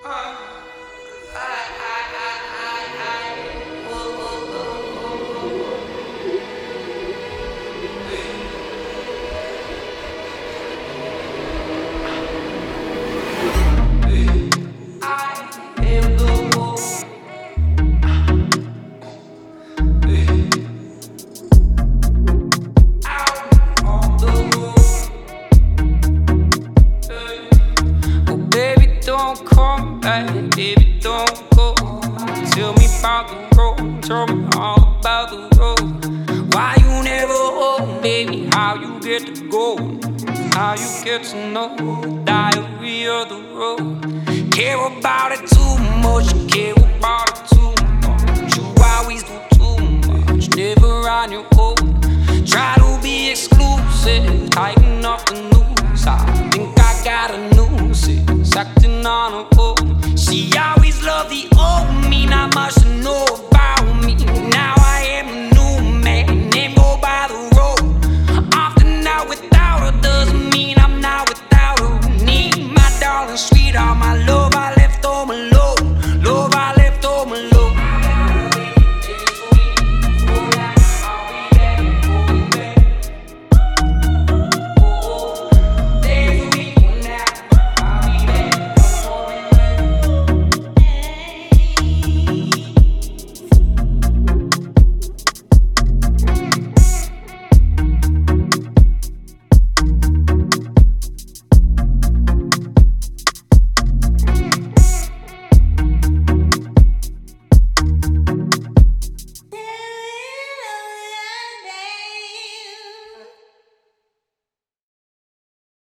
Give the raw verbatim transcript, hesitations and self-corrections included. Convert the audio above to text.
Don't come back, baby, don't go. Tell me about the road, tell me all about the road. Why you never home, baby, how you get to go, how you get to know the diary of the road. Care about it too much, care about it too much. You always do too much, never on your own. Try to be exclusive, tighten up the noose. I think I got a nuisance acting on her own. She always loved the old me, not much to know.